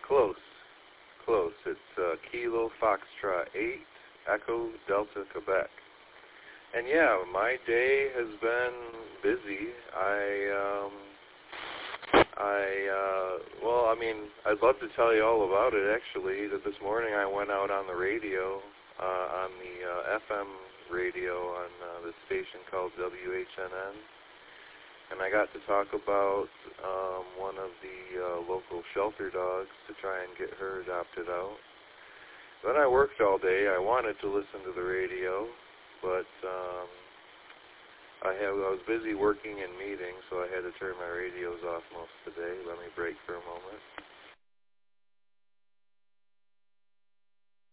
Close. Close. It's Kilo Foxtrot 8, Echo Delta, Quebec. And yeah, my day has been busy. I'd love to tell you all about it, actually. That this morning I went out on the radio, on the FM radio on this station called WHNN, and I got to talk about one of the local shelter dogs to try and get her adopted out. Then I worked all day. I wanted to listen to the radio, but I was busy working in meetings, so I had to turn my radios off most of the day. Let me break for a moment.